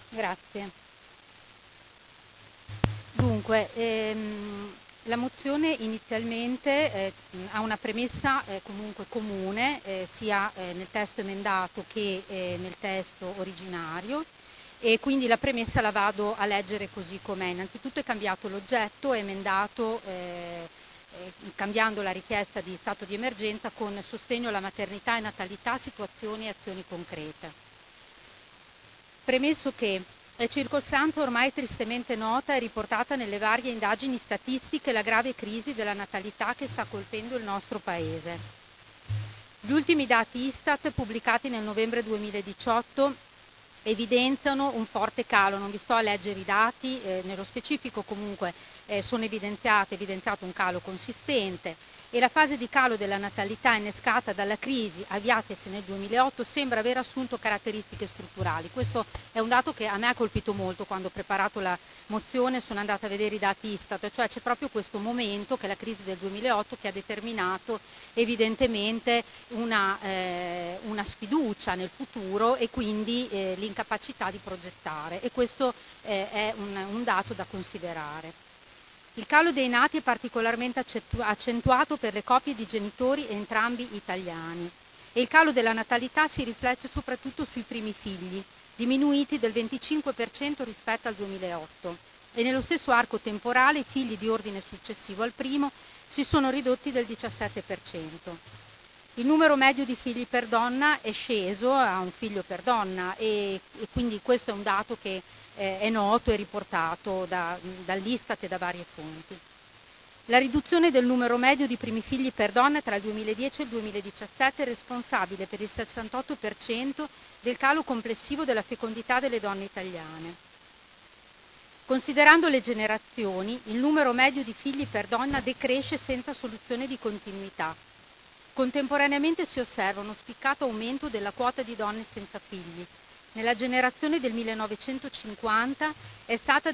Grazie. Dunque, la mozione inizialmente ha una premessa comunque comune, sia nel testo emendato che nel testo originario, e quindi la premessa la vado a leggere così com'è. Innanzitutto è cambiato l'oggetto, è emendato cambiando la richiesta di stato di emergenza con sostegno alla maternità e natalità, situazioni e azioni concrete. Premesso che è circostanza ormai tristemente nota e riportata nelle varie indagini statistiche la grave crisi della natalità che sta colpendo il nostro Paese. Gli ultimi dati Istat pubblicati nel novembre 2018 evidenziano un forte calo, non vi sto a leggere i dati, nello specifico comunque sono evidenziato un calo consistente, e la fase di calo della natalità innescata dalla crisi avviatasi nel 2008 sembra aver assunto caratteristiche strutturali. Questo è un dato che a me ha colpito molto quando ho preparato la mozione, sono andata a vedere i dati Istat, cioè c'è proprio questo momento che è la crisi del 2008 che ha determinato evidentemente una sfiducia nel futuro e quindi l'incapacità di progettare, e questo è un dato da considerare. Il calo dei nati è particolarmente accentuato per le coppie di genitori entrambi italiani, e il calo della natalità si riflette soprattutto sui primi figli, diminuiti del 25% rispetto al 2008, e nello stesso arco temporale i figli di ordine successivo al primo si sono ridotti del 17%. Il numero medio di figli per donna è sceso a un figlio per donna, e quindi questo è un dato che è noto e riportato dall'Istat e da varie fonti. La riduzione del numero medio di primi figli per donna tra il 2010 e il 2017 è responsabile per il 68% del calo complessivo della fecondità delle donne italiane. Considerando le generazioni, il numero medio di figli per donna decresce senza soluzione di continuità. Contemporaneamente si osserva uno spiccato aumento della quota di donne senza figli. Nella generazione del 1950 è stata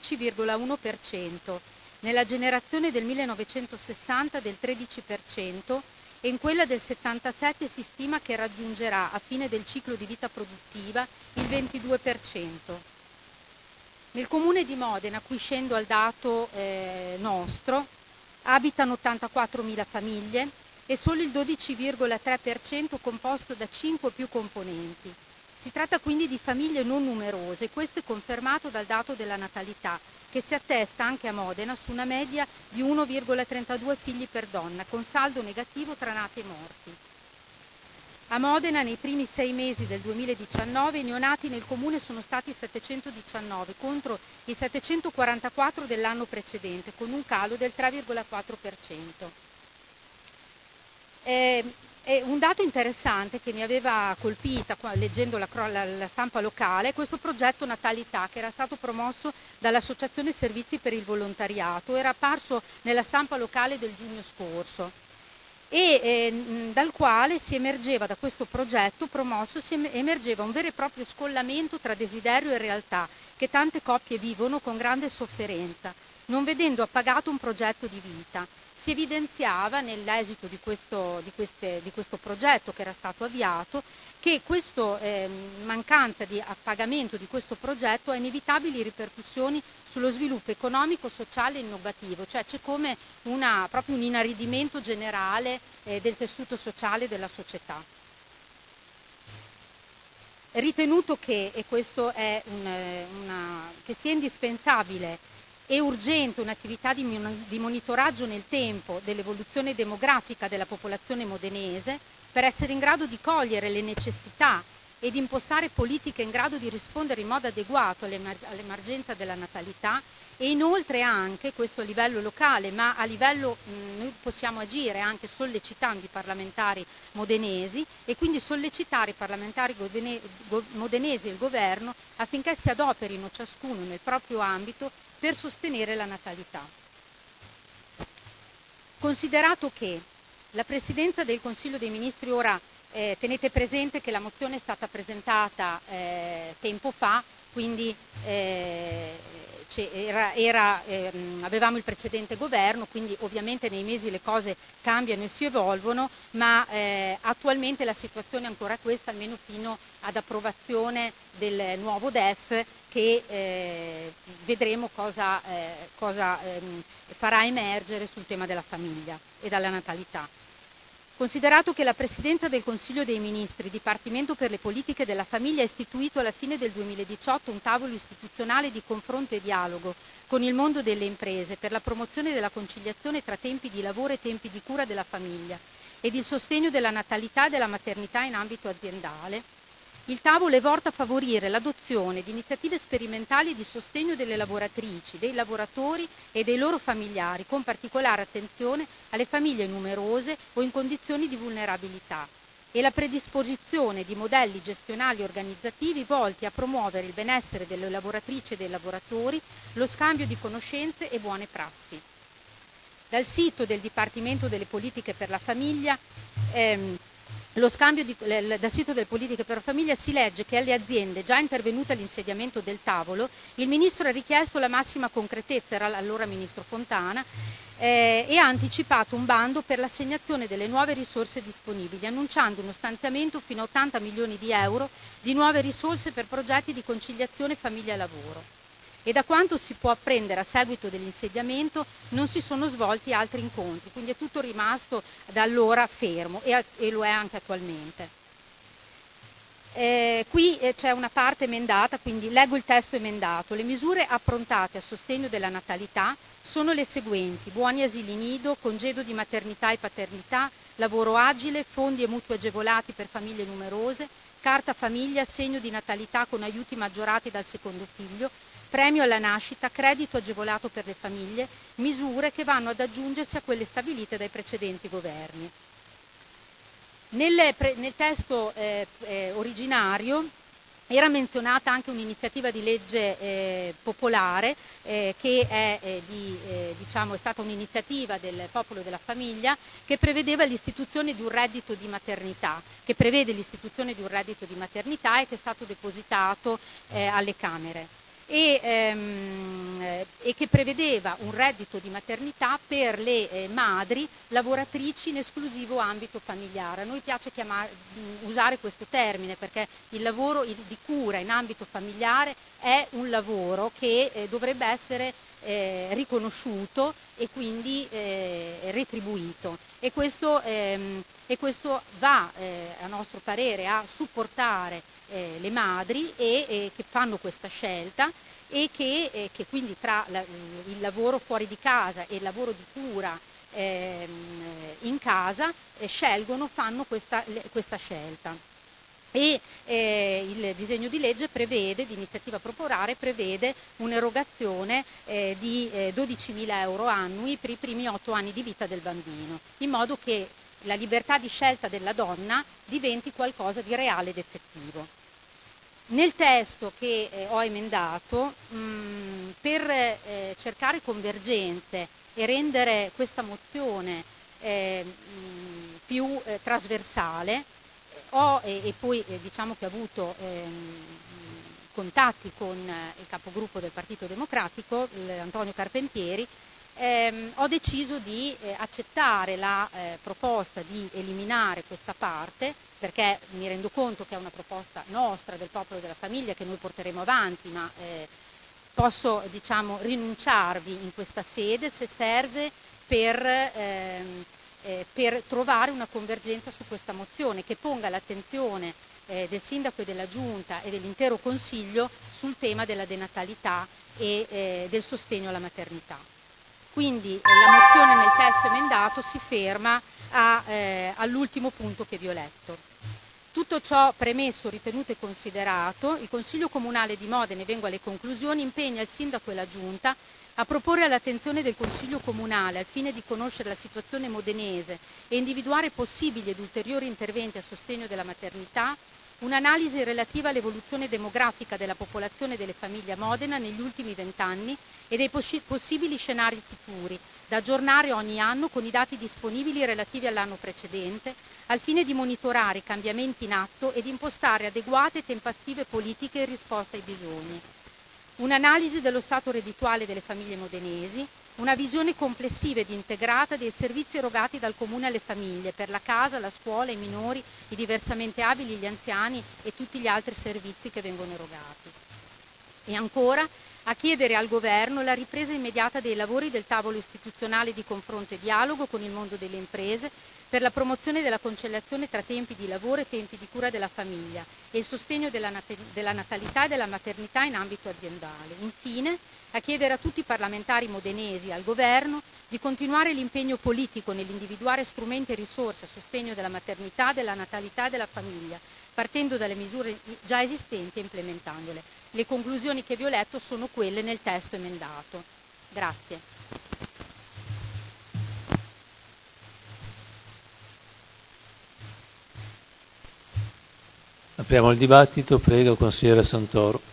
dell'11,1%, nella generazione del 1960 del 13%, e in quella del 77 si stima che raggiungerà a fine del ciclo di vita produttiva il 22%. Nel comune di Modena, qui scendo al dato nostro, abitano 84.000 famiglie e solo il 12,3% composto da 5 o più componenti. Si tratta quindi di famiglie non numerose, e questo è confermato dal dato della natalità, che si attesta anche a Modena su una media di 1,32 figli per donna, con saldo negativo tra nati e morti. A Modena nei primi 6 mesi del 2019 i neonati nel comune sono stati 719 contro i 744 dell'anno precedente, con un calo del 3,4%. È un dato interessante che mi aveva colpita leggendo la stampa locale è questo progetto Natalità, che era stato promosso dall'Associazione Servizi per il Volontariato, era apparso nella stampa locale del giugno scorso, e dal quale da questo progetto promosso emergeva un vero e proprio scollamento tra desiderio e realtà che tante coppie vivono con grande sofferenza, non vedendo appagato un progetto di vita. Si evidenziava nell'esito di questo progetto che era stato avviato che questa mancanza di appagamento di questo progetto ha inevitabili ripercussioni sullo sviluppo economico, sociale e innovativo, cioè c'è come proprio un inaridimento generale del tessuto sociale della società. Ritenuto che, e questo è che sia indispensabile e urgente un'attività di monitoraggio nel tempo dell'evoluzione demografica della popolazione modenese per essere in grado di cogliere le necessità e di impostare politiche in grado di rispondere in modo adeguato all'emergenza della natalità, e inoltre anche, questo a livello locale, ma a livello noi possiamo agire anche sollecitando i parlamentari modenesi, e quindi sollecitare i parlamentari modenesi e il governo affinché si adoperino ciascuno nel proprio ambito per sostenere la natalità. Considerato che la Presidenza del Consiglio dei Ministri, ora tenete presente che la mozione è stata presentata tempo fa, quindi avevamo il precedente governo, quindi ovviamente nei mesi le cose cambiano e si evolvono, ma attualmente la situazione è ancora questa, almeno fino ad approvazione del nuovo DEF, che vedremo cosa farà emergere sul tema della famiglia e della natalità. Considerato che la Presidenza del Consiglio dei Ministri, Dipartimento per le politiche della famiglia, ha istituito alla fine del 2018 un tavolo istituzionale di confronto e dialogo con il mondo delle imprese per la promozione della conciliazione tra tempi di lavoro e tempi di cura della famiglia ed il sostegno della natalità e della maternità in ambito aziendale, il tavolo è volto a favorire l'adozione di iniziative sperimentali di sostegno delle lavoratrici, dei lavoratori e dei loro familiari, con particolare attenzione alle famiglie numerose o in condizioni di vulnerabilità, e la predisposizione di modelli gestionali e organizzativi volti a promuovere il benessere delle lavoratrici e dei lavoratori, lo scambio di conoscenze e buone prassi. Dal sito del Dipartimento delle Politiche per la Famiglia dal sito delle politiche per la famiglia si legge che alle aziende già intervenute all'insediamento del tavolo il Ministro ha richiesto la massima concretezza, era l'allora Ministro Fontana, e ha anticipato un bando per l'assegnazione delle nuove risorse disponibili, annunciando uno stanziamento fino a 80 milioni di euro di nuove risorse per progetti di conciliazione famiglia-lavoro. E da quanto si può apprendere a seguito dell'insediamento non si sono svolti altri incontri, quindi è tutto rimasto da allora fermo e lo è anche attualmente. Qui c'è una parte emendata, quindi leggo il testo emendato. Le misure approntate a sostegno della natalità sono le seguenti: buoni asili nido, congedo di maternità e paternità, lavoro agile, fondi e mutui agevolati per famiglie numerose, carta famiglia, assegno di natalità con aiuti maggiorati dal secondo figlio, premio alla nascita, credito agevolato per le famiglie, misure che vanno ad aggiungersi a quelle stabilite dai precedenti governi. Nel testo originario era menzionata anche un'iniziativa di legge popolare che è stata un'iniziativa del Popolo della Famiglia che prevede l'istituzione di un reddito di maternità e che è stato depositato alle Camere. E che prevedeva un reddito di maternità per le madri lavoratrici in esclusivo ambito familiare. A noi piace usare questo termine perché il lavoro di cura in ambito familiare è un lavoro che dovrebbe essere riconosciuto e quindi retribuito, e questo va a nostro parere a supportare le madri che fanno questa scelta e che quindi tra il lavoro fuori di casa e il lavoro di cura in casa fanno questa scelta. E il disegno di legge di iniziativa popolare prevede un'erogazione di 12.000 euro annui per i primi 8 anni di vita del bambino, in modo che la libertà di scelta della donna diventi qualcosa di reale ed effettivo. Nel testo che ho emendato, per cercare convergenze e rendere questa mozione più trasversale, poi diciamo che ho avuto contatti con il capogruppo del Partito Democratico, Antonio Carpentieri, ho deciso di accettare la proposta di eliminare questa parte, perché mi rendo conto che è una proposta nostra, del Popolo della Famiglia, che noi porteremo avanti, ma posso rinunciarvi in questa sede se serve per trovare una convergenza su questa mozione che ponga l'attenzione del Sindaco e della Giunta e dell'intero Consiglio sul tema della denatalità e del sostegno alla maternità. Quindi la mozione nel testo emendato si ferma all'ultimo punto che vi ho letto. Tutto ciò premesso, ritenuto e considerato, il Consiglio Comunale di Modena, e vengo alle conclusioni, impegna il Sindaco e la Giunta a proporre all'attenzione del Consiglio Comunale, al fine di conoscere la situazione modenese e individuare possibili ed ulteriori interventi a sostegno della maternità, un'analisi relativa all'evoluzione demografica della popolazione delle famiglie a Modena negli ultimi 20 anni e dei possibili scenari futuri, da aggiornare ogni anno con i dati disponibili relativi all'anno precedente, al fine di monitorare i cambiamenti in atto e di impostare adeguate e tempestive politiche in risposta ai bisogni. un'analisi dello stato reddituale delle famiglie modenesi, una visione complessiva ed integrata dei servizi erogati dal Comune alle famiglie per la casa, la scuola, i minori, i diversamente abili, gli anziani e tutti gli altri servizi che vengono erogati. E ancora, a chiedere al Governo la ripresa immediata dei lavori del tavolo istituzionale di confronto e dialogo con il mondo delle imprese per la promozione della conciliazione tra tempi di lavoro e tempi di cura della famiglia e il sostegno della natalità e della maternità in ambito aziendale. Infine, a chiedere a tutti i parlamentari modenesi e al Governo di continuare l'impegno politico nell'individuare strumenti e risorse a sostegno della maternità, della natalità e della famiglia, partendo dalle misure già esistenti e implementandole. Le conclusioni che vi ho letto sono quelle nel testo emendato. Grazie. Apriamo il dibattito, prego consigliere Santoro.